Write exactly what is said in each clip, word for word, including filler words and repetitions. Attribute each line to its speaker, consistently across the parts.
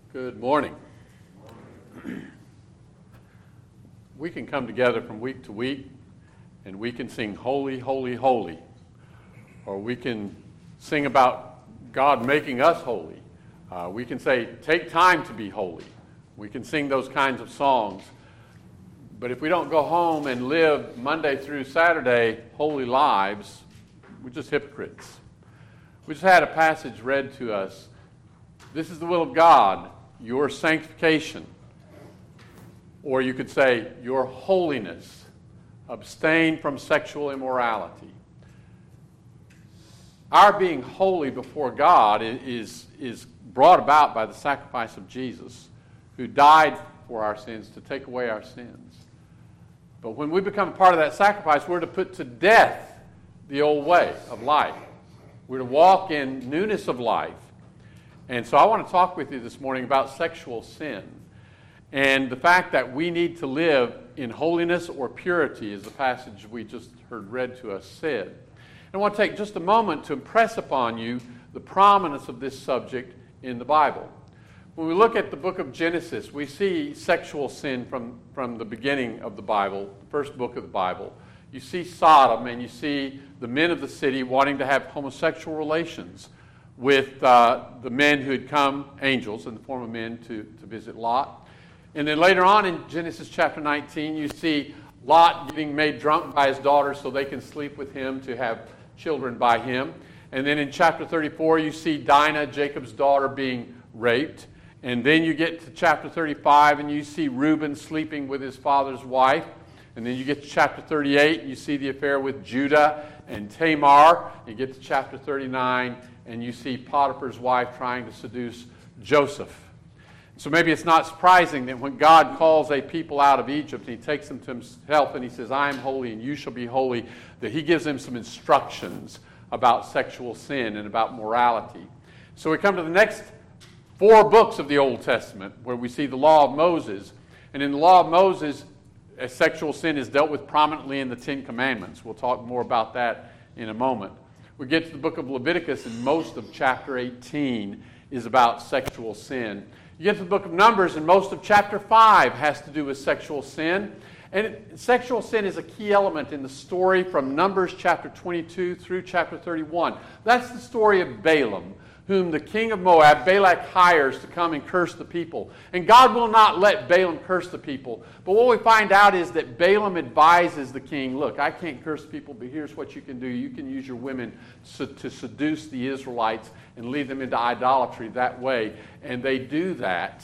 Speaker 1: Good morning. We can come together from week to week and we can sing holy, holy, holy. Or we can sing about God making us holy. Uh, we can say, take time to be holy. We can sing those kinds of songs. But if we don't go home and live Monday through Saturday holy lives, we're just hypocrites. We just had a passage read to us. This is the will of God, your sanctification. Or you could say, your holiness. Abstain from sexual immorality. Our being holy before God is, is brought about by the sacrifice of Jesus, who died for our sins to take away our sins. But when we become a part of that sacrifice, we're to put to death the old way of life. We're to walk in newness of life. And so I want to talk with you this morning about sexual sin and the fact that we need to live in holiness or purity, as the passage we just heard read to us said. And I want to take just a moment to impress upon you the prominence of this subject in the Bible. When we look at the book of Genesis, we see sexual sin from, from the beginning of the Bible, the first book of the Bible. You see Sodom and you see the men of the city wanting to have homosexual relations with uh, the men who had come, angels in the form of men, to, to visit Lot. And then later on in Genesis chapter nineteen, you see Lot getting made drunk by his daughter so they can sleep with him to have children by him. And then in chapter thirty-four, you see Dinah, Jacob's daughter, being raped. And then you get to chapter thirty-five, and you see Reuben sleeping with his father's wife. And then you get to chapter thirty-eight, and you see the affair with Judah and Tamar. You get to chapter thirty-nine, and you see Potiphar's wife trying to seduce Joseph. So maybe it's not surprising that when God calls a people out of Egypt, and he takes them to himself, and he says, I am holy, and you shall be holy, that he gives them some instructions about sexual sin and about morality. So we come to the next four books of the Old Testament, where we see the law of Moses. And in the law of Moses, sexual sin is dealt with prominently in the Ten Commandments. We'll talk more about that in a moment. We get to the book of Leviticus, and most of chapter eighteen is about sexual sin. You get to the book of Numbers, and most of chapter five has to do with sexual sin. And it, sexual sin is a key element in the story from Numbers chapter twenty-two through chapter thirty-one. That's the story of Balaam, whom the king of Moab, Balak, hires to come and curse the people. And God will not let Balaam curse the people. But what we find out is that Balaam advises the king, look, I can't curse people, but here's what you can do. You can use your women to seduce the Israelites and lead them into idolatry that way. And they do that.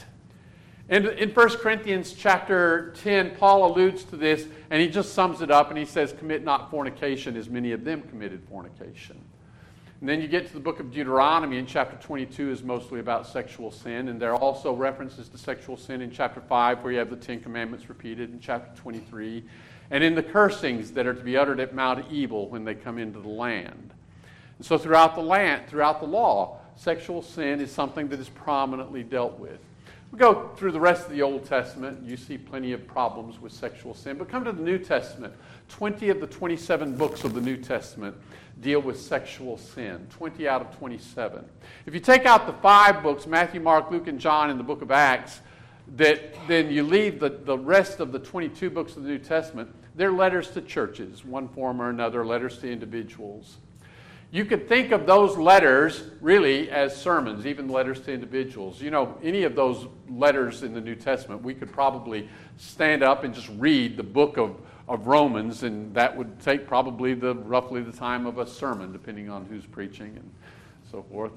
Speaker 1: And in First Corinthians chapter ten, Paul alludes to this, and he just sums it up, and he says, commit not fornication, as many of them committed fornication. And then you get to the book of Deuteronomy, and chapter twenty-two is mostly about sexual sin. And there are also references to sexual sin in chapter five, where you have the Ten Commandments repeated in chapter twenty-three. And in the cursings that are to be uttered at Mount Ebal when they come into the land. And so throughout the land, throughout the law, sexual sin is something that is prominently dealt with. We go through the rest of the Old Testament, and you see plenty of problems with sexual sin. But come to the New Testament. twenty of the twenty-seven books of the New Testament deal with sexual sin. twenty out of twenty-seven. If you take out the five books, Matthew, Mark, Luke, and John in the book of Acts, that then you leave the, the rest of the twenty-two books of the New Testament, they're letters to churches, one form or another, letters to individuals. You could think of those letters really as sermons, even letters to individuals. You know, any of those letters in the New Testament, we could probably stand up and just read the book of, of Romans, and that would take probably the roughly the time of a sermon, depending on who's preaching and so forth.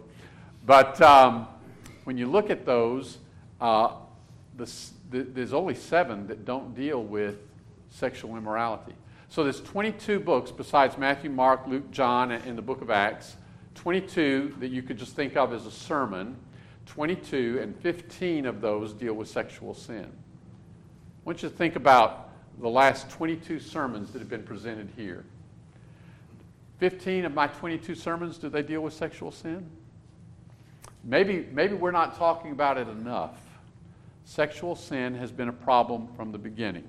Speaker 1: But um, when you look at those, uh, the, the, there's only seven that don't deal with sexual immorality. So there's twenty-two books besides Matthew, Mark, Luke, John, and the book of Acts. twenty-two that you could just think of as a sermon. twenty-two, and fifteen of those deal with sexual sin. I want you to think about the last twenty-two sermons that have been presented here. fifteen of my twenty-two sermons, do they deal with sexual sin? Maybe, maybe we're not talking about it enough. Sexual sin has been a problem from the beginning.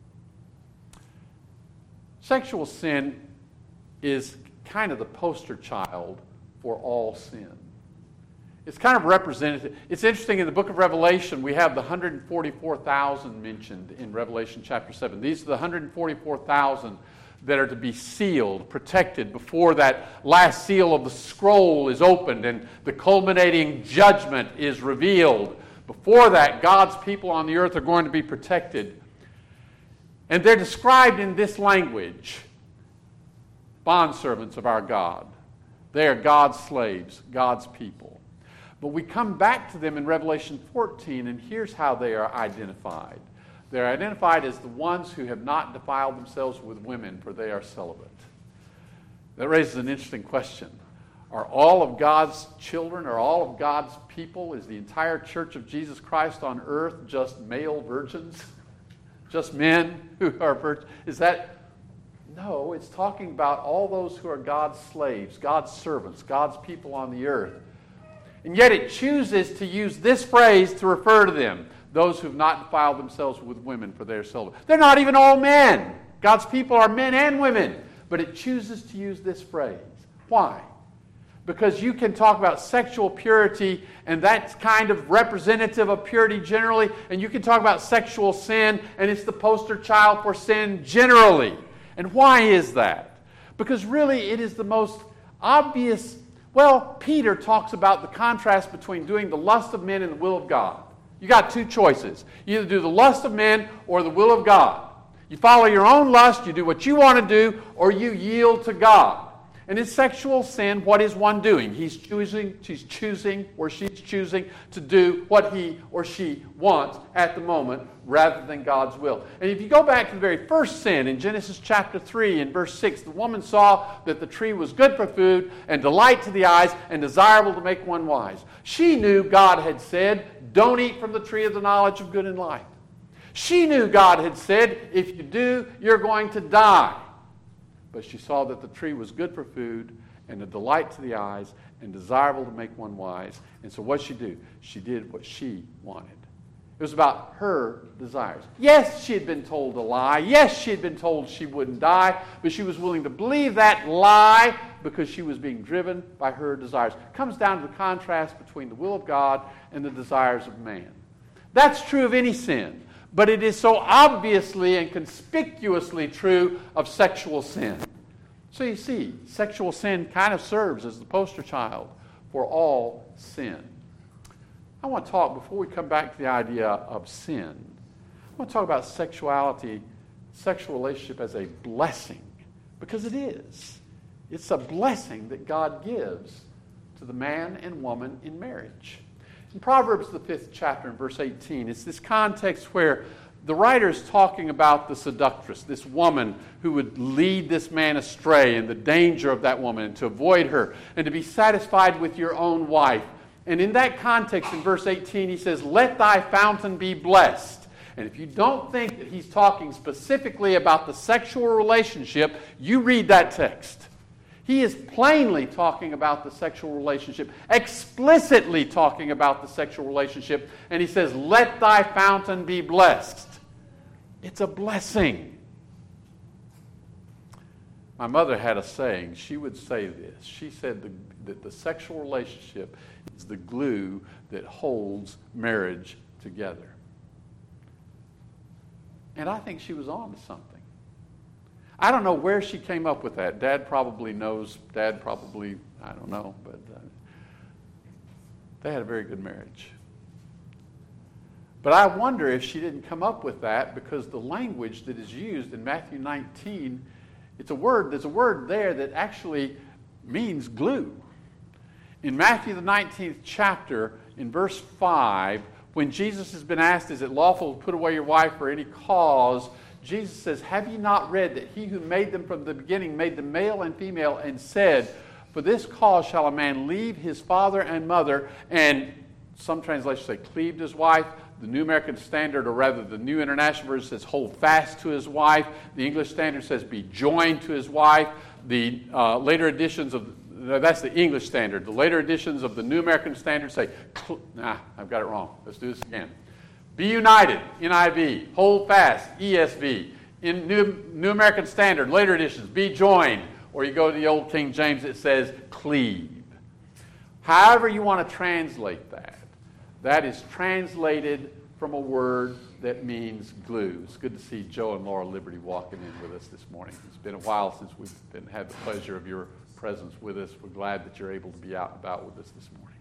Speaker 1: Sexual sin is kind of the poster child for all sin. it's kind of representative. It's interesting, in the book of Revelation, we have the one hundred forty-four thousand mentioned in Revelation chapter seven. These are the one hundred forty-four thousand that are to be sealed, protected, before that last seal of the scroll is opened and the culminating judgment is revealed. Before that, God's people on the earth are going to be protected. And they're described in this language: bondservants of our God. They are God's slaves, God's people. But we come back to them in Revelation fourteen, and here's how they are identified. They're identified as the ones who have not defiled themselves with women, for they are celibate. That raises an interesting question. Are all of God's children, are all of God's people, is the entire church of Jesus Christ on earth just male virgins? Just men who are virgins? Is that... No, it's talking about all those who are God's slaves, God's servants, God's people on the earth. And yet it chooses to use this phrase to refer to them: those who have not defiled themselves with women, for they are celibate. They're not even all men. God's people are men and women. But it chooses to use this phrase. Why? Because you can talk about sexual purity, and that's kind of representative of purity generally, and you can talk about sexual sin, and it's the poster child for sin generally. And why is that? Because really it is the most obvious. Well, Peter talks about the contrast between doing the lust of men and the will of God. You got two choices. You either do the lust of men or the will of God. You follow your own lust, you do what you want to do, or you yield to God. And in sexual sin, what is one doing? He's choosing, she's choosing, or she's choosing to do what he or she wants at the moment, rather than God's will. And if you go back to the very first sin in Genesis chapter three and verse six, the woman saw that the tree was good for food and delight to the eyes and desirable to make one wise. She knew God had said, don't eat from the tree of the knowledge of good and life. She knew God had said, if you do, you're going to die. But she saw that the tree was good for food and a delight to the eyes and desirable to make one wise. And so what did she do? She did what she wanted. It was about her desires. Yes, she had been told a lie. Yes, she had been told she wouldn't die. But she was willing to believe that lie because she was being driven by her desires. It comes down to the contrast between the will of God and the desires of man. That's true of any sin. But it is so obviously and conspicuously true of sexual sin. So you see, sexual sin kind of serves as the poster child for all sin. I want to talk, before we come back to the idea of sin, I want to talk about sexuality, sexual relationship as a blessing. Because it is. It's a blessing that God gives to the man and woman in marriage. In Proverbs, the fifth chapter, in verse eighteen, it's this context where the writer is talking about the seductress, this woman who would lead this man astray, and the danger of that woman, and to avoid her, and to be satisfied with your own wife. And in that context, in verse eighteen, he says, let thy fountain be blessed. And if you don't think that he's talking specifically about the sexual relationship, you read that text. He is plainly talking about the sexual relationship, explicitly talking about the sexual relationship, and he says, let thy fountain be blessed. It's a blessing. My mother had a saying. She would say this. She said the, that the sexual relationship is the glue that holds marriage together. And I think she was on to something. I don't know where she came up with that. Dad probably knows. Dad probably, I don't know. But uh, they had a very good marriage. But I wonder if she didn't come up with that because the language that is used in Matthew nineteen, it's a word, there's a word there that actually means glue. In Matthew the nineteenth chapter, in verse five, when Jesus has been asked, is it lawful to put away your wife for any cause? Jesus says, have you not read that he who made them from the beginning made them male and female, and said, for this cause shall a man leave his father and mother, and some translations say cleave to his wife. The New American Standard, or rather the New International Version, says hold fast to his wife. The English Standard says be joined to his wife. The uh, later editions of, no, that's the English Standard. The later editions of the New American Standard say, nah, I've got it wrong. Let's do this again. Be united, N I V. Hold fast, E S V. In New, New American Standard, later editions, be joined. Or you go to the Old King James, it says cleave. However you want to translate that, that is translated from a word that means glue. It's good to see Joe and Laura Liberty walking in with us this morning. It's been a while since we've been, had the pleasure of your presence with us. We're glad that you're able to be out and about with us this morning.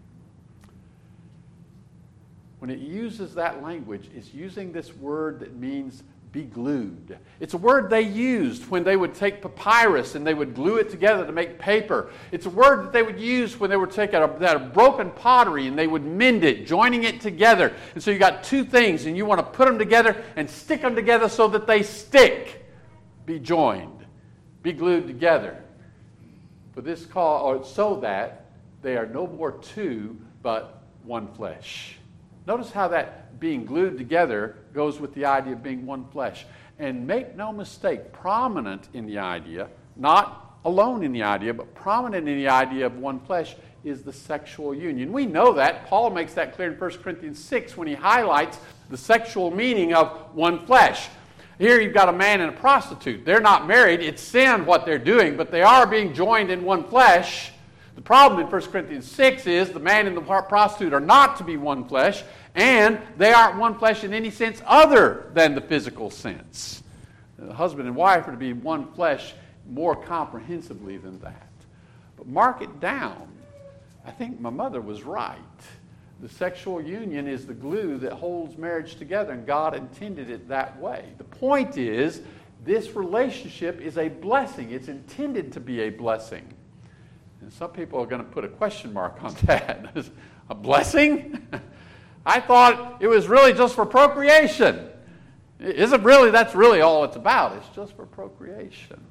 Speaker 1: When it uses that language, it's using this word that means be glued. It's a word they used when they would take papyrus and they would glue it together to make paper. It's a word that they would use when they would take a, a broken pottery and they would mend it, joining it together. And so you got two things, and you want to put them together and stick them together so that they stick. Be joined. Be glued together. For this call, or so that they are no more two, but one flesh. Notice how that being glued together goes with the idea of being one flesh. And make no mistake, prominent in the idea, not alone in the idea, but prominent in the idea of one flesh is the sexual union. We know that. Paul makes that clear in First Corinthians six when he highlights the sexual meaning of one flesh. Here you've got a man and a prostitute. They're not married. It's sin what they're doing, but they are being joined in one flesh. The problem in First Corinthians six is the man and the prostitute are not to be one flesh, and they aren't one flesh in any sense other than the physical sense. The husband and wife are to be one flesh more comprehensively than that. But mark it down. I think my mother was right. The sexual union is the glue that holds marriage together, and God intended it that way. The point is, this relationship is a blessing. It's intended to be a blessing. And some people are going to put a question mark on that. A blessing? I thought it was really just for procreation. Isn't really, that's really all it's about. It's just for procreation.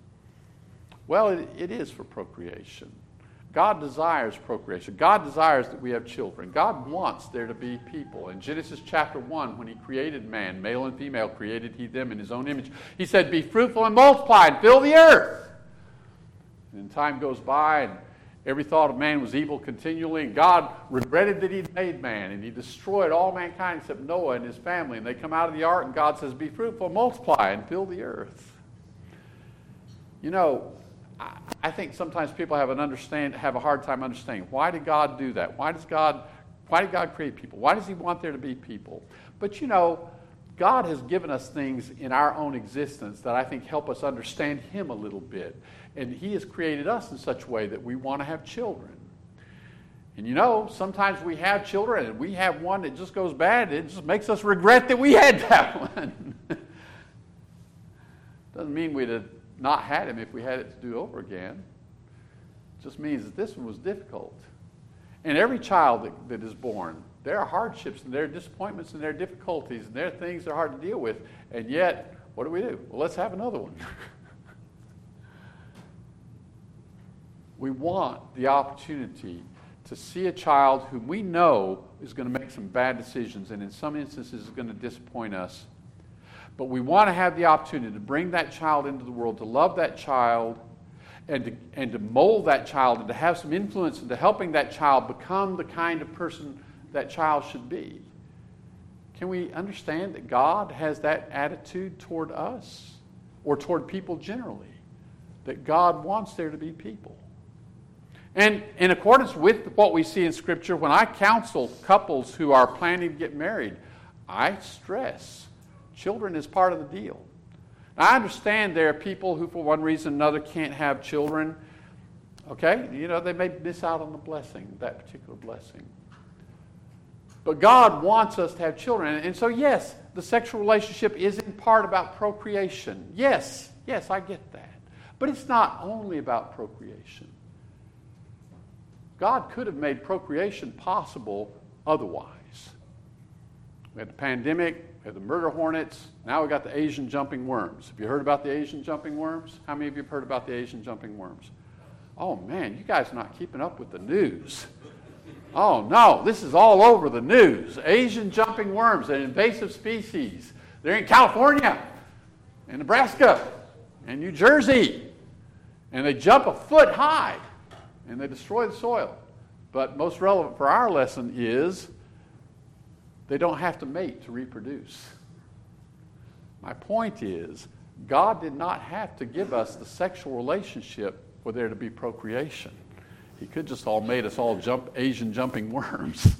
Speaker 1: Well, it, it is for procreation. God desires procreation. God desires that we have children. God wants there to be people. In Genesis chapter one, when he created man, male and female, created he them in his own image, he said, be fruitful and multiply and fill the earth. And time goes by, and every thought of man was evil continually, and God regretted that he'd made man, and he destroyed all mankind except Noah and his family. And they come out of the ark, and God says, be fruitful and multiply and fill the earth. You know, I, I think sometimes people have an understand have a hard time understanding, why did God do that? Why does God why did God create people? Why does he want there to be people? But you know, God has given us things in our own existence that I think help us understand him a little bit. And he has created us in such a way that we want to have children. And you know, sometimes we have children and we have one that just goes bad. It just makes us regret that we had that one. Doesn't mean we'd have not had him if we had it to do over again. It just means that this one was difficult. And every child that, that is born, there are hardships and there are disappointments and there are difficulties and there are things that are hard to deal with. And yet, what do we do? Well, let's have another one. We want the opportunity to see a child whom we know is going to make some bad decisions and in some instances is going to disappoint us. But we want to have the opportunity to bring that child into the world, to love that child, and to, and to mold that child and to have some influence into helping that child become the kind of person that child should be. Can we understand that God has that attitude toward us or toward people generally? That God wants there to be people. And in accordance with what we see in Scripture, when I counsel couples who are planning to get married, I stress children is part of the deal. Now, I understand there are people who, for one reason or another, can't have children. Okay? You know, they may miss out on the blessing, that particular blessing. But God wants us to have children. And so, yes, the sexual relationship is in part about procreation. Yes, yes, I get that. But it's not only about procreation. God could have made procreation possible otherwise. We had the pandemic, we had the murder hornets, now we got the Asian jumping worms. Have you heard about the Asian jumping worms? How many of you have heard about the Asian jumping worms? Oh man, you guys are not keeping up with the news. Oh no, this is all over the news. Asian jumping worms, an invasive species. They're in California, and Nebraska, and New Jersey. And they jump a foot high. And they destroy the soil. But most relevant for our lesson is they don't have to mate to reproduce. My point is, God did not have to give us the sexual relationship for there to be procreation. He could just all made us all jump Asian jumping worms.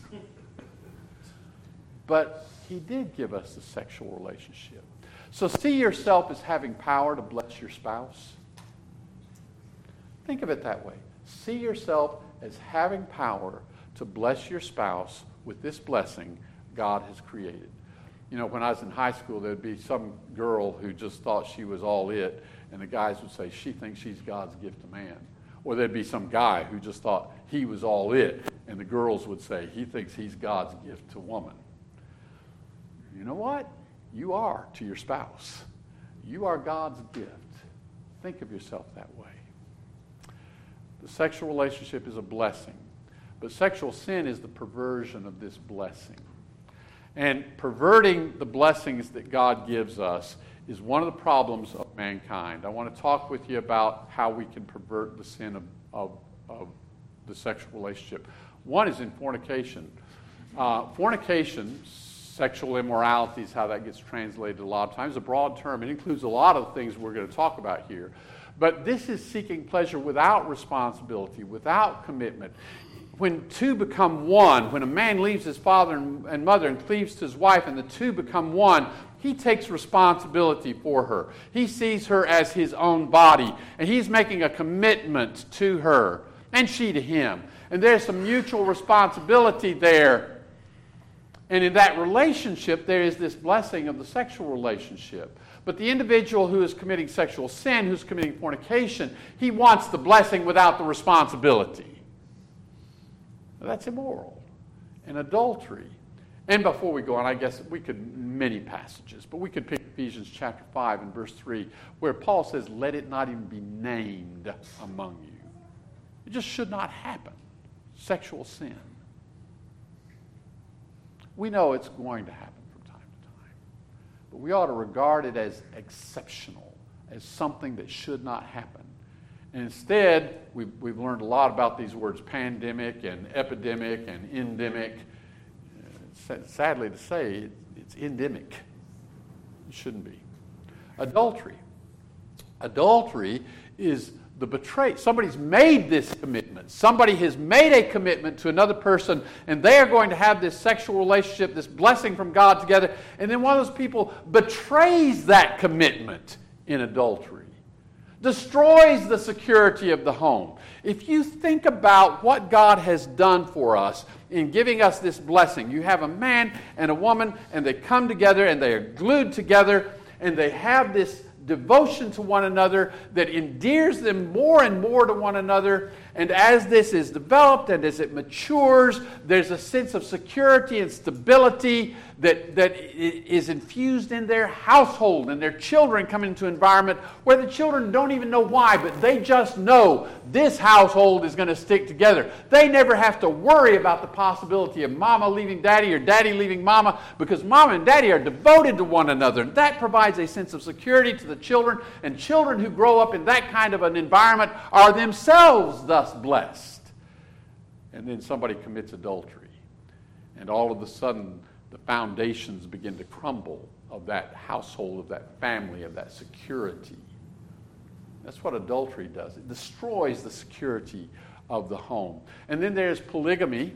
Speaker 1: But he did give us a sexual relationship. So see yourself as having power to bless your spouse. Think of it that way. See yourself as having power to bless your spouse with this blessing God has created. You know, when I was in high school, there'd be some girl who just thought she was all it, and the guys would say, she thinks she's God's gift to man. Or there'd be some guy who just thought he was all it, and the girls would say, he thinks he's God's gift to woman. You know what? You are to your spouse. You are God's gift. Think of yourself that way. The sexual relationship is a blessing, but sexual sin is the perversion of this blessing. And perverting the blessings that God gives us is one of the problems of mankind. I want to talk with you about how we can pervert the sin of, of, of the sexual relationship. One is in fornication. Uh, fornication, sexual immorality is how that gets translated a lot of times. It's a broad term. It includes a lot of the things we're going to talk about here. But this is seeking pleasure without responsibility, without commitment. When two become one, when a man leaves his father and mother and cleaves to his wife and the two become one, he takes responsibility for her. He sees her as his own body, and he's making a commitment to her, and she to him. And there's some mutual responsibility there. And in that relationship, there is this blessing of the sexual relationship. But the individual who is committing sexual sin, who's committing fornication, he wants the blessing without the responsibility. That's immoral. And adultery. And before we go on, I guess we could, many passages, but we could pick Ephesians chapter five and verse three, where Paul says, let it not even be named among you. It just should not happen. Sexual sin. We know it's going to happen from time to time. But we ought to regard it as exceptional, as something that should not happen. And instead, we've, we've learned a lot about these words, pandemic and epidemic and endemic. Uh, sadly to say, it, it's endemic. It shouldn't be. Adultery. Adultery is the betray. Somebody's made this commitment. Somebody has made a commitment to another person, and they are going to have this sexual relationship, this blessing from God together, and then one of those people betrays that commitment in adultery. Destroys the security of the home. If you think about what God has done for us in giving us this blessing, you have a man and a woman, and they come together, and they are glued together, and they have this devotion to one another that endears them more and more to one another. And as this is developed and as it matures, there's a sense of security and stability that, that is infused in their household, and their children come into an environment where the children don't even know why, but they just know this household is going to stick together. They never have to worry about the possibility of mama leaving daddy or daddy leaving mama, because mama and daddy are devoted to one another. And that provides a sense of security to the children, and children who grow up in that kind of an environment are themselves thus blessed. And then somebody commits adultery, and all of a sudden the foundations begin to crumble of that household, of that family, of that security. That's what adultery does. It destroys the security of the home. And then there's polygamy.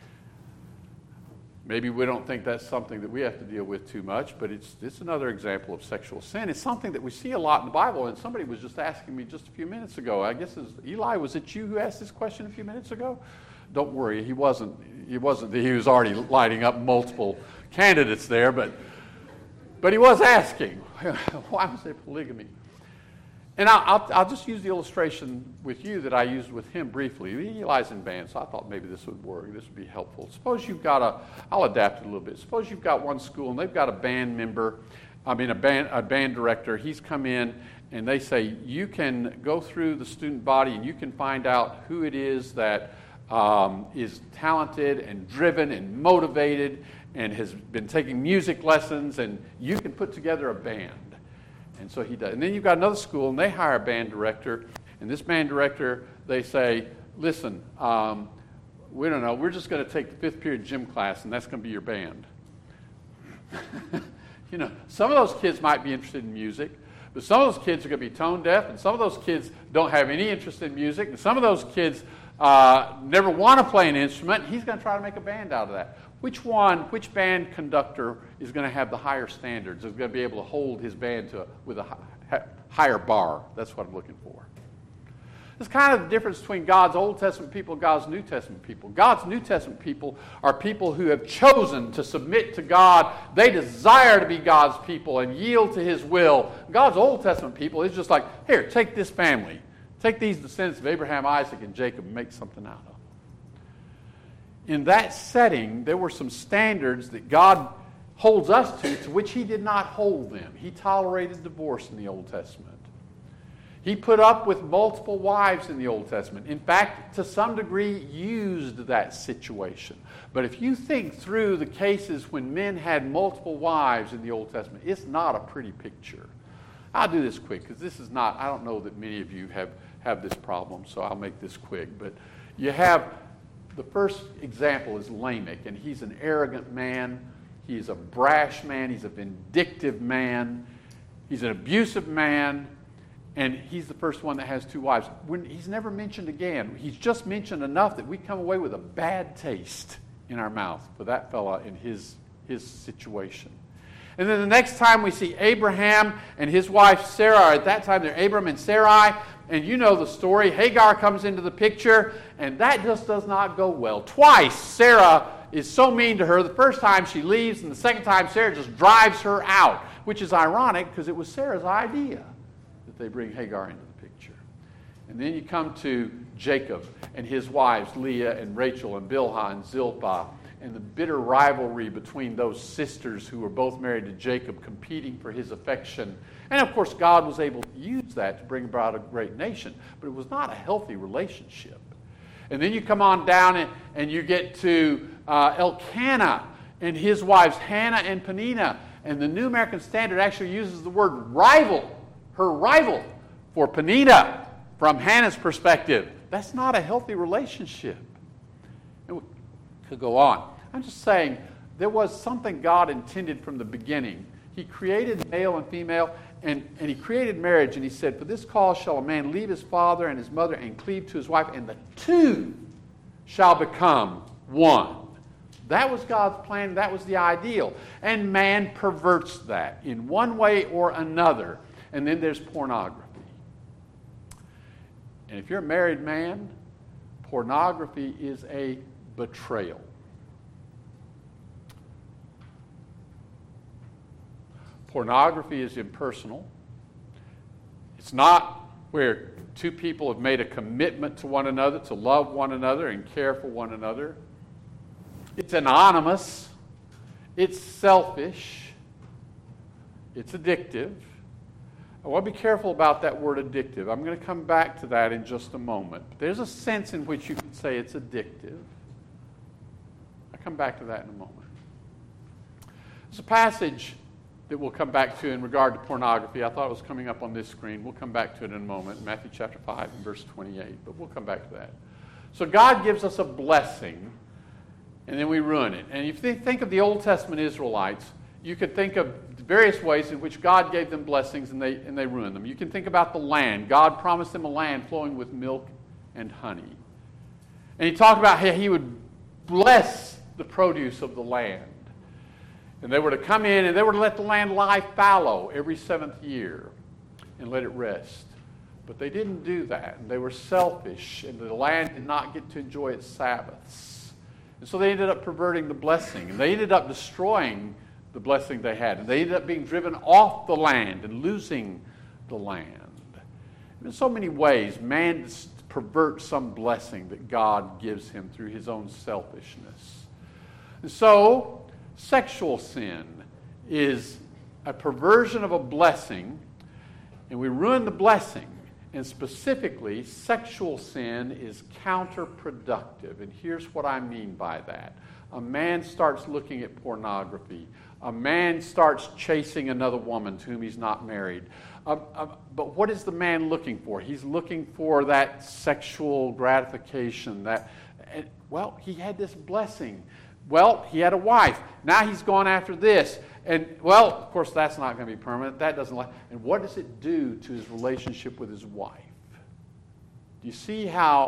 Speaker 1: Maybe we don't think that's something that we have to deal with too much, but it's, it's another example of sexual sin. It's something that we see a lot in the Bible, and somebody was just asking me just a few minutes ago. I guess, it's, Eli, was it you who asked this question a few minutes ago? Don't worry, he wasn't. He wasn't. He was already lighting up multiple candidates there, but but he was asking, why was there polygamy? And I'll, I'll, I'll just use the illustration with you that I used with him briefly. Eli's in band, so I thought maybe this would work. This would be helpful. Suppose you've got a, I'll adapt it a little bit. Suppose you've got one school, and they've got a band member, I mean a band, a band director. He's come in, and they say, you can go through the student body, and you can find out who it is that um, is talented and driven and motivated and has been taking music lessons, and you can put together a band. And so he does. And then you've got another school, and they hire a band director. And this band director, they say, listen, um, we don't know, we're just going to take the fifth period gym class, and that's going to be your band. You know, some of those kids might be interested in music, but some of those kids are going to be tone deaf, and some of those kids don't have any interest in music, and some of those kids uh, never want to play an instrument. He's going to try to make a band out of that. Which one, which band conductor is going to have the higher standards, is going to be able to hold his band to with a hi- higher bar? That's what I'm looking for. It's kind of the difference between God's Old Testament people and God's New Testament people. God's New Testament people are people who have chosen to submit to God. They desire to be God's people and yield to His will. God's Old Testament people is just like, here, take this family. Take these descendants of Abraham, Isaac, and Jacob and make something out of them. In that setting, there were some standards that God holds us to, to which He did not hold them. He tolerated divorce in the Old Testament. He put up with multiple wives in the Old Testament. In fact, to some degree, used that situation. But if you think through the cases when men had multiple wives in the Old Testament, it's not a pretty picture. I'll do this quick because this is not, I don't know that many of you have, have this problem, so I'll make this quick. But you have, the first example is Lamech, and he's an arrogant man. He's a brash man. He's a vindictive man. He's an abusive man. And he's the first one that has two wives. When, he's never mentioned again. He's just mentioned enough that we come away with a bad taste in our mouth for that fella in his, his situation. And then the next time we see Abraham and his wife Sarah, at that time they're Abram and Sarai, and you know the story. Hagar comes into the picture, and that just does not go well. Twice Sarah is so mean to her. The first time she leaves, and the second time Sarah just drives her out, which is ironic because it was Sarah's idea. They bring Hagar into the picture. And then you come to Jacob and his wives, Leah and Rachel and Bilhah and Zilpah, and the bitter rivalry between those sisters who were both married to Jacob, competing for his affection. And of course, God was able to use that to bring about a great nation, but it was not a healthy relationship. And then you come on down and, and you get to uh, Elkanah and his wives, Hannah and Peninnah. And the New American Standard actually uses the word rival. Her rival for Peninnah, from Hannah's perspective. That's not a healthy relationship. And we could go on. I'm just saying there was something God intended from the beginning. He created male and female, and, and He created marriage, and He said, for this cause shall a man leave his father and his mother and cleave to his wife, and the two shall become one. That was God's plan. That was the ideal. And man perverts that in one way or another. And then there's pornography. And if you're a married man, pornography is a betrayal. Pornography is impersonal. It's not where two people have made a commitment to one another, to love one another and care for one another. It's anonymous. It's selfish. It's addictive. I want to be careful about that word addictive. I'm going to come back to that in just a moment. But there's a sense in which you can say it's addictive. I'll come back to that in a moment. There's a passage that we'll come back to in regard to pornography. I thought it was coming up on this screen. We'll come back to it in a moment. Matthew chapter five and verse twenty-eight. But we'll come back to that. So God gives us a blessing, and then we ruin it. And if you think of the Old Testament Israelites, you could think of various ways in which God gave them blessings and they, and they ruined them. You can think about the land. God promised them a land flowing with milk and honey. And He talked about how He would bless the produce of the land. And they were to come in and they were to let the land lie fallow every seventh year and let it rest. But they didn't do that. And they were selfish, and the land did not get to enjoy its Sabbaths. And so they ended up perverting the blessing. And they ended up destroying the blessing they had. And they ended up being driven off the land and losing the land. In so many ways, man perverts some blessing that God gives him through his own selfishness. And so, sexual sin is a perversion of a blessing, and we ruin the blessing. And specifically, sexual sin is counterproductive. And here's what I mean by that. A man starts looking at pornography. A man starts chasing another woman to whom he's not married. Uh, uh, but what is the man looking for? He's looking for that sexual gratification. That, uh, well, he had this blessing. Well, he had a wife. Now he's gone after this. And, well, of course, that's not going to be permanent. That doesn't last. And what does it do to his relationship with his wife? Do you see how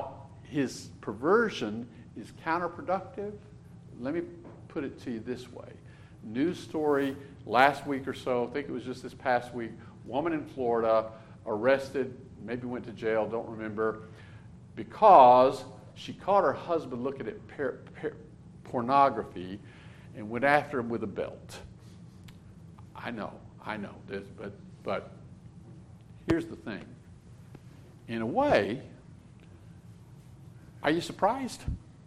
Speaker 1: his perversion is counterproductive. Let me put it to you this way. News story last week or so, I think it was just this past week, woman in Florida arrested, maybe went to jail, don't remember, because she caught her husband looking at per, per, pornography and went after him with a belt. I know, I know, this, but but here's the thing. In a way, are you surprised?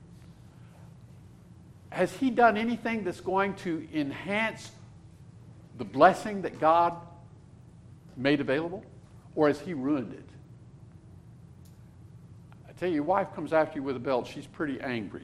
Speaker 1: Has he done anything that's going to enhance the blessing that God made available? Or has he ruined it? I tell you, your wife comes after you with a belt, she's pretty angry.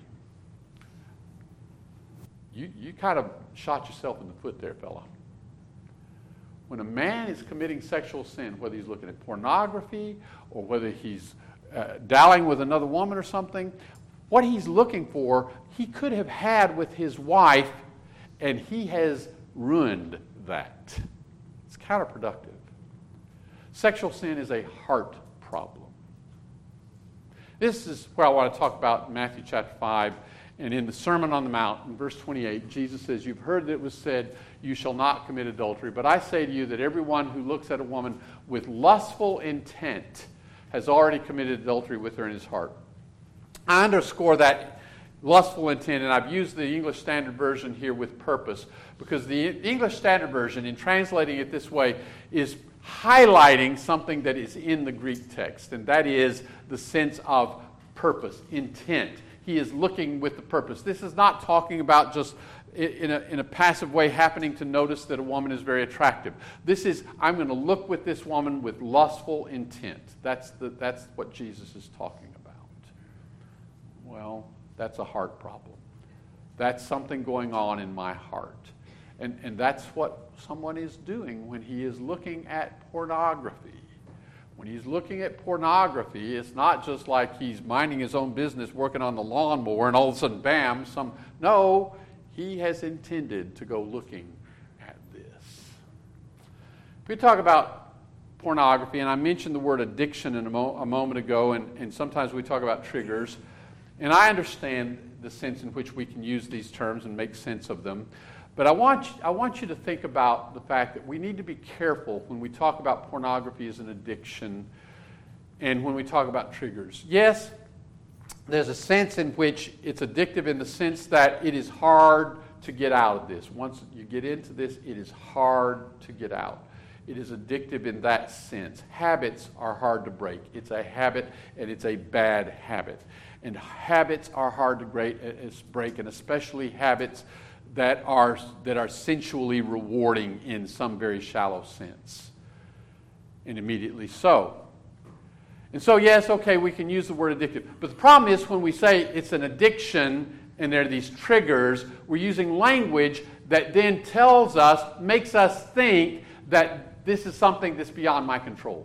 Speaker 1: You, you kind of shot yourself in the foot there, fella. When a man is committing sexual sin, whether he's looking at pornography or whether he's uh, dallying with another woman or something, what he's looking for, he could have had with his wife, and he has ruined that. It's counterproductive. Sexual sin is a heart problem. This is where I want to talk about Matthew chapter five. And in the Sermon on the Mount, in verse twenty-eight, Jesus says, "You've heard that it was said, you shall not commit adultery. But I say to you that everyone who looks at a woman with lustful intent has already committed adultery with her in his heart." I underscore that lustful intent, and I've used the English Standard Version here with purpose, because the English Standard Version, in translating it this way, is highlighting something that is in the Greek text, and that is the sense of purpose, intent. He is looking with the purpose. This is not talking about just in a, in a passive way happening to notice that a woman is very attractive. This is, I'm going to look with this woman with lustful intent. That's, the, that's what Jesus is talking about. Well, that's a heart problem. That's something going on in my heart. And, and that's what someone is doing when he is looking at pornography. When he's looking at pornography, it's not just like he's minding his own business, working on the lawnmower, and all of a sudden, bam, some... No, he has intended to go looking at this. If we talk about pornography, and I mentioned the word addiction in a, mo- a moment ago, and, and sometimes we talk about triggers, and I understand the sense in which we can use these terms and make sense of them. But I want you, I want you to think about the fact that we need to be careful when we talk about pornography as an addiction and when we talk about triggers. Yes, there's a sense in which it's addictive in the sense that it is hard to get out of this. Once you get into this, it is hard to get out. It is addictive in that sense. Habits are hard to break. It's a habit, and it's a bad habit. And habits are hard to break, and especially habits that are that are sensually rewarding in some very shallow sense. And immediately so. And so, yes, okay, we can use the word addictive. But the problem is when we say it's an addiction and there are these triggers, we're using language that then tells us, makes us think that this is something that's beyond my control.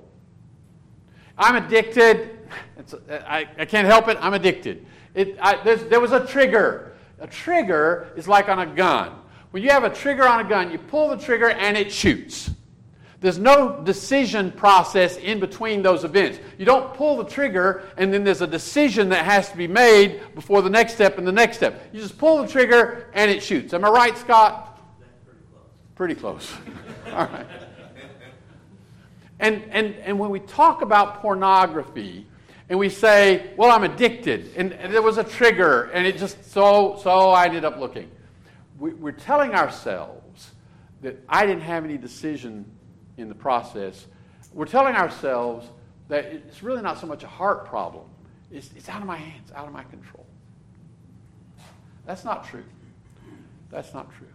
Speaker 1: I'm addicted. It's, I, I can't help it. I'm addicted. It, I, there was a trigger. A trigger is like on a gun. When you have a trigger on a gun, you pull the trigger and it shoots. There's no decision process in between those events. You don't pull the trigger and then there's a decision that has to be made before the next step and the next step. You just pull the trigger and it shoots. Am I right, Scott? Pretty close. Pretty close. All right. And, and, and when we talk about pornography and we say, well, I'm addicted, and, and there was a trigger, and it just, so, so I ended up looking. We, we're telling ourselves that I didn't have any decision in the process. We're telling ourselves that it's really not so much a heart problem. It's, it's out of my hands, out of my control. That's not true. That's not true.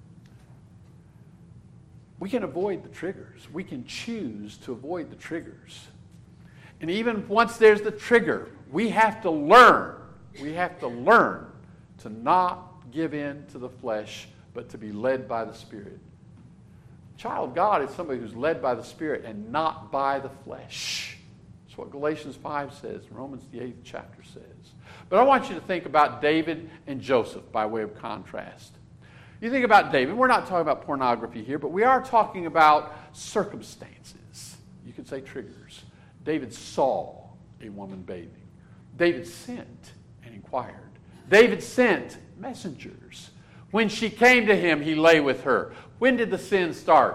Speaker 1: We can avoid the triggers. We can choose to avoid the triggers. And even once there's the trigger, we have to learn. We have to learn to not give in to the flesh, but to be led by the Spirit. A child of God is somebody who's led by the Spirit and not by the flesh. That's what Galatians five says, Romans the eighth chapter says. But I want you to think about David and Joseph by way of contrast. You think about David, we're not talking about pornography here, but we are talking about circumstances. You could say triggers. David saw a woman bathing. David sent and inquired. David sent messengers. When she came to him, he lay with her. When did the sin start?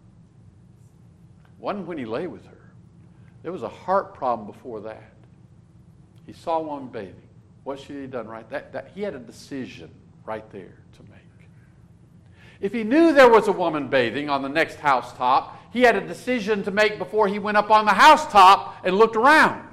Speaker 1: It wasn't when he lay with her. There was a heart problem before that. He saw one bathing. What should he have done right? That, that, he had a decision right there to make. If he knew there was a woman bathing on the next housetop, he had a decision to make before he went up on the housetop and looked around.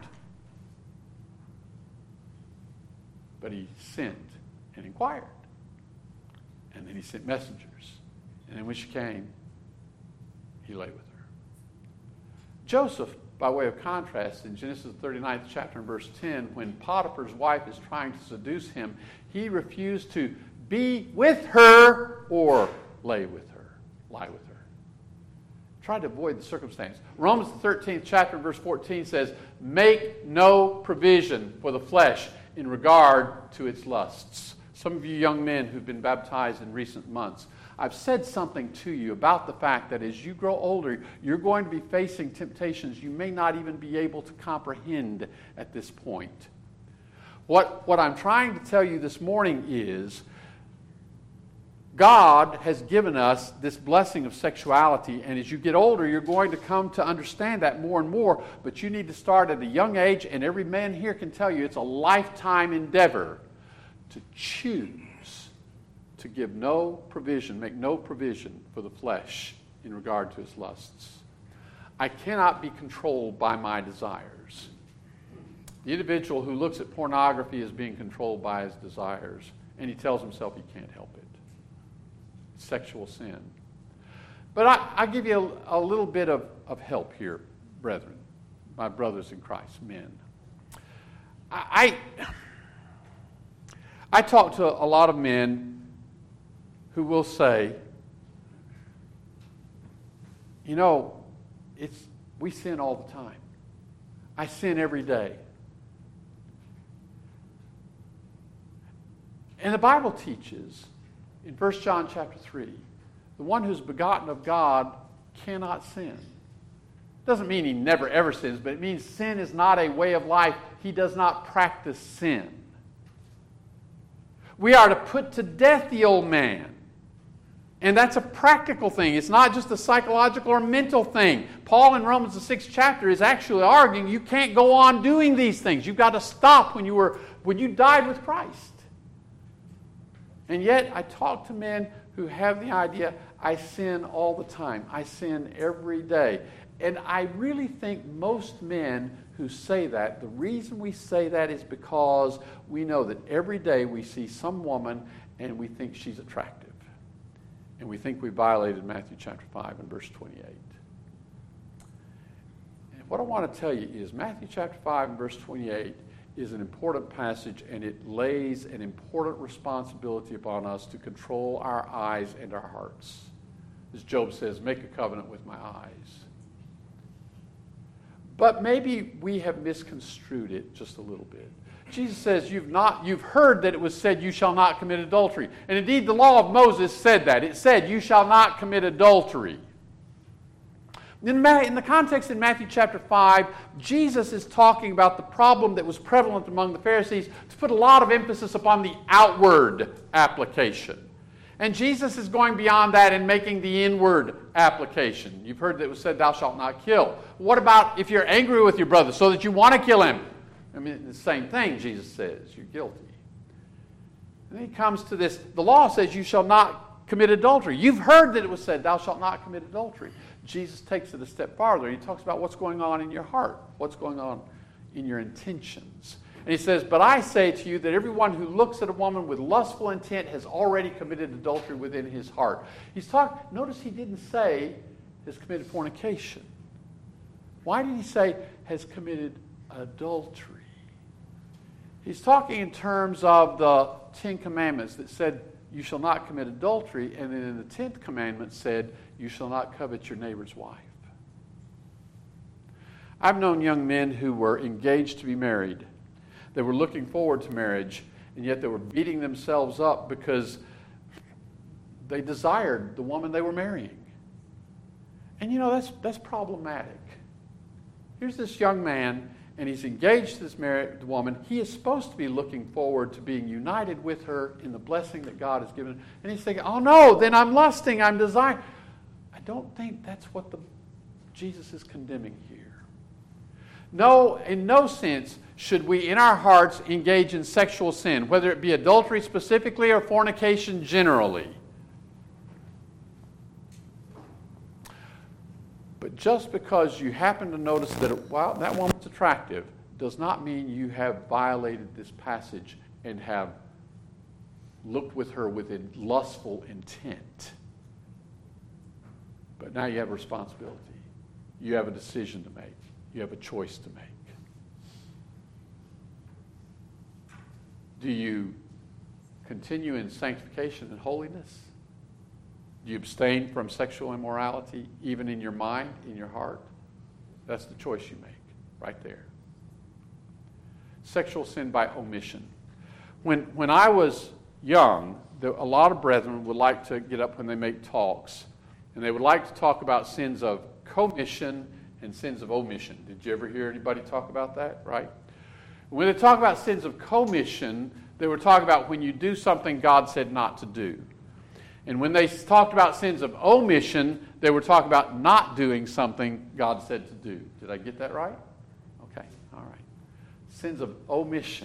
Speaker 1: But he sent and inquired. And then he sent messengers. And then when she came, he lay with her. Joseph, by way of contrast, in Genesis thirty-ninth chapter and verse ten, when Potiphar's wife is trying to seduce him, he refused to be with her or lay with her, lie with her. Try to avoid the circumstance. Romans the thirteenth chapter and verse fourteen says, make no provision for the flesh in regard to its lusts. Some of you young men who've been baptized in recent months, I've said something to you about the fact that as you grow older, you're going to be facing temptations you may not even be able to comprehend at this point. What, what I'm trying to tell you this morning is God has given us this blessing of sexuality, and as you get older, you're going to come to understand that more and more, but you need to start at a young age, and every man here can tell you it's a lifetime endeavor to choose to give no provision, make no provision for the flesh in regard to its lusts. I cannot be controlled by my desires. The individual who looks at pornography is being controlled by his desires, and he tells himself he can't help it. It's sexual sin. But I, I give you a, a little bit of, of help here, brethren, my brothers in Christ, men. I, I, I talk to a lot of men who will say, you know, it's we sin all the time. I sin every day. And the Bible teaches in First John chapter three, the one who's begotten of God cannot sin. Doesn't mean he never ever sins, but it means sin is not a way of life. He does not practice sin. We are to put to death the old man. And that's a practical thing. It's not just a psychological or mental thing. Paul in Romans the sixth chapter is actually arguing you can't go on doing these things. You've got to stop when you were when you died with Christ. And yet I talk to men who have the idea, I sin all the time. I sin every day. And I really think most men who say that, the reason we say that is because we know that every day we see some woman and we think she's attractive. And we think we violated Matthew chapter five and verse twenty-eight. And what I want to tell you is Matthew chapter five and verse twenty-eight is an important passage, and it lays an important responsibility upon us to control our eyes and our hearts. As Job says, make a covenant with my eyes. But maybe we have misconstrued it just a little bit. Jesus says, you've not, you've heard that it was said, you shall not commit adultery. And indeed, the law of Moses said that. It said, you shall not commit adultery. In, in the context in Matthew chapter five, Jesus is talking about the problem that was prevalent among the Pharisees to put a lot of emphasis upon the outward application. And Jesus is going beyond that and making the inward application. You've heard that it was said, thou shalt not kill. What about if you're angry with your brother so that you want to kill him? I mean, the same thing, Jesus says. You're guilty. And then he comes to this. The law says you shall not commit adultery. You've heard that it was said, thou shalt not commit adultery. Jesus takes it a step farther. He talks about what's going on in your heart, what's going on in your intentions. And he says, but I say to you that everyone who looks at a woman with lustful intent has already committed adultery within his heart. He's talking, notice he didn't say has committed fornication. Why did he say has committed adultery? He's talking in terms of the Ten Commandments that said, you shall not commit adultery, and then in the Tenth Commandment said, you shall not covet your neighbor's wife. I've known young men who were engaged to be married. They were looking forward to marriage, and yet they were beating themselves up because they desired the woman they were marrying. And you know, that's, that's problematic. Here's this young man, and he's engaged to this married woman, he is supposed to be looking forward to being united with her in the blessing that God has given. And he's thinking, oh no, then I'm lusting, I'm desiring. I don't think that's what the, Jesus is condemning here. No, in no sense should we in our hearts engage in sexual sin, whether it be adultery specifically or fornication generally. But just because you happen to notice that, wow, that woman's attractive, does not mean you have violated this passage and have looked with her with a lustful intent. But now you have a responsibility. You have a decision to make. You have a choice to make. Do you continue in sanctification and holiness? Do you abstain from sexual immorality, even in your mind, in your heart? That's the choice you make, right there. Sexual sin by omission. When, when I was young, there, a lot of brethren would like to get up when they make talks, and they would like to talk about sins of commission and sins of omission. Did you ever hear anybody talk about that, right? When they talk about sins of commission, they were talking about when you do something God said not to do. And when they talked about sins of omission, they were talking about not doing something God said to do. Did I get that right? Okay, all right. Sins of omission.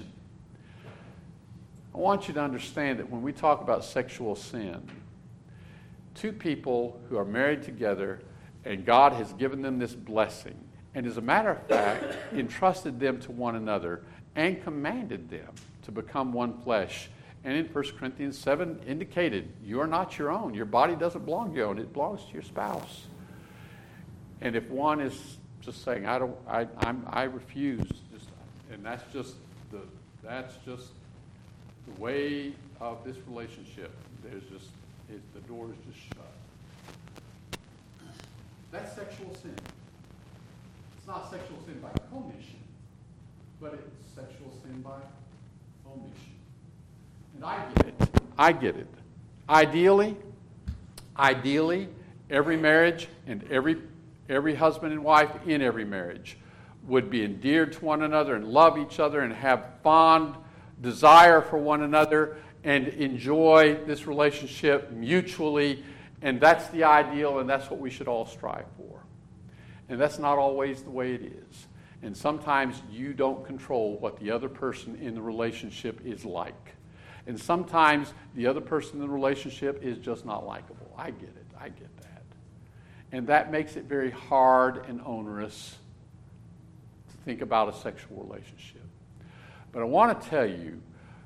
Speaker 1: I want you to understand that when we talk about sexual sin, two people who are married together and God has given them this blessing, and as a matter of fact, entrusted them to one another and commanded them to become one flesh. And in First Corinthians seven indicated, you are not your own. Your body doesn't belong to your own. It belongs to your spouse. And if one is just saying, I don't, I, I'm, I refuse, just, and that's just the, that's just the way of this relationship. There's just, it, the door is just shut. That's sexual sin. It's not sexual sin by commission, but it's sexual sin by omission. And I get it. I get it. Ideally, ideally, every marriage and every every husband and wife in every marriage would be endeared to one another and love each other and have fond desire for one another and enjoy this relationship mutually. And that's the ideal, and that's what we should all strive for. And that's not always the way it is. And sometimes you don't control what the other person in the relationship is like. And sometimes the other person in the relationship is just not likable. I get it. I get that. And that makes it very hard and onerous to think about a sexual relationship. But I want to tell you,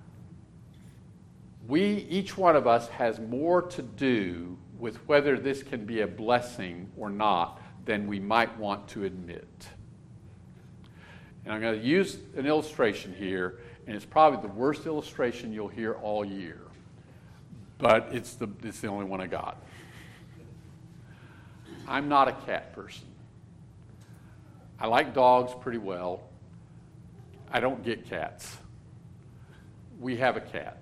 Speaker 1: we, each one of us has more to do with whether this can be a blessing or not than we might want to admit. And I'm going to use an illustration here, and it's probably the worst illustration you'll hear all year. But it's the, it's the only one I got. I'm not a cat person. I like dogs pretty well. I don't get cats. We have a cat.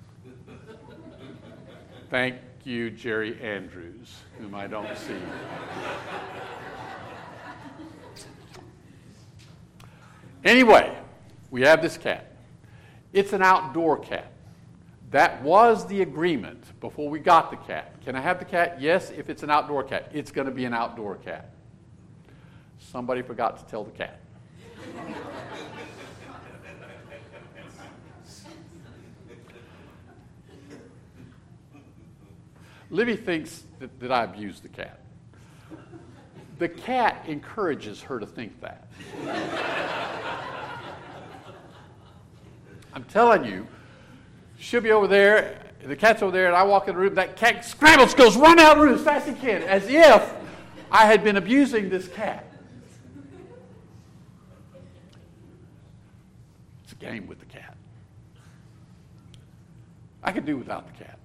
Speaker 1: Thank you, Jerry Andrews, whom I don't see. Anyway, we have this cat. It's an outdoor cat. That was the agreement before we got the cat. Can I have the cat? Yes, if it's an outdoor cat. It's going to be an outdoor cat. Somebody forgot to tell the cat. Libby thinks that, that I abuse the cat. The cat encourages her to think that. I'm telling you, she'll be over there, the cat's over there, and I walk in the room, that cat scrambles, goes run out of the room as fast as he can, as if I had been abusing this cat. It's a game with the cat. I could do without the cat.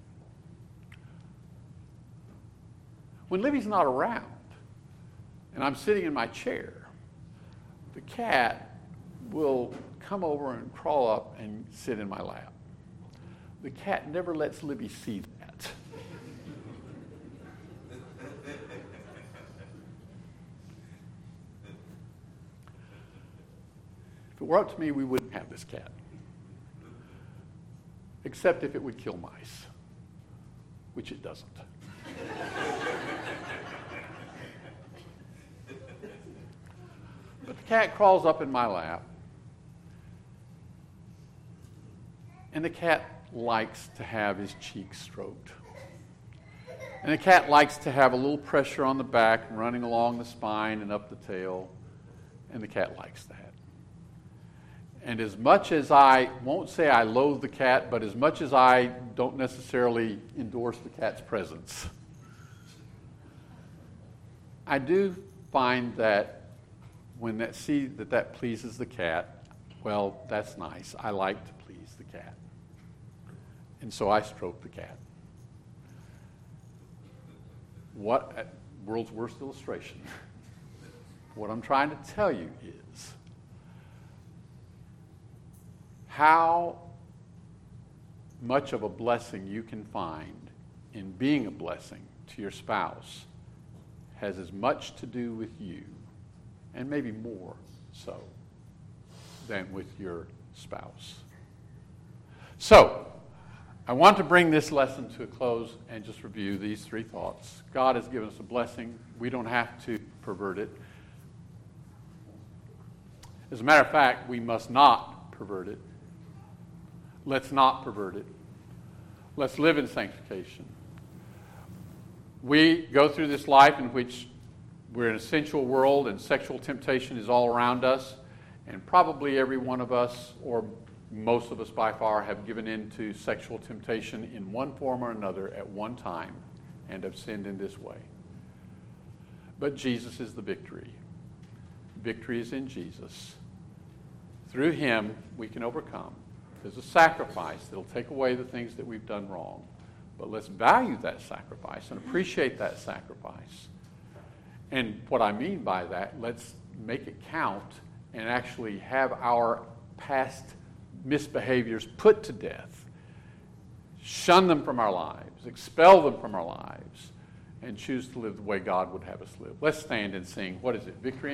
Speaker 1: When Libby's not around, and I'm sitting in my chair, the cat will come over and crawl up and sit in my lap. The cat never lets Libby see that. it were up to me, we wouldn't have this cat. Except if it would kill mice, which it doesn't. But the cat crawls up in my lap, and the cat likes to have his cheek stroked. And the cat likes to have a little pressure on the back, running along the spine and up the tail, and the cat likes that. And as much as I won't say I loathe the cat, but as much as I don't necessarily endorse the cat's presence, I do find that when that see that that pleases the cat, well, that's nice. I like to please the cat. And so I stroke the cat. What, uh, world's worst illustration. What I'm trying to tell you is how much of a blessing you can find in being a blessing to your spouse has as much to do with you, and maybe more so, than with your spouse. So, I want to bring this lesson to a close and just review these three thoughts. God has given us a blessing. We don't have to pervert it. As a matter of fact, we must not pervert it. Let's not pervert it. Let's live in sanctification. We go through this life in which we're in a sensual world and sexual temptation is all around us, and probably every one of us, or most of us by far, have given in to sexual temptation in one form or another at one time and have sinned in this way. But Jesus is the victory. Victory is in Jesus. Through him, we can overcome. There's a sacrifice that will take away the things that we've done wrong. But let's value that sacrifice and appreciate that sacrifice. And what I mean by that, let's make it count and actually have our past misbehaviors put to death. Shun them from our lives. Expel them from our lives. And choose to live the way God would have us live. Let's stand and sing. What is it? Victory in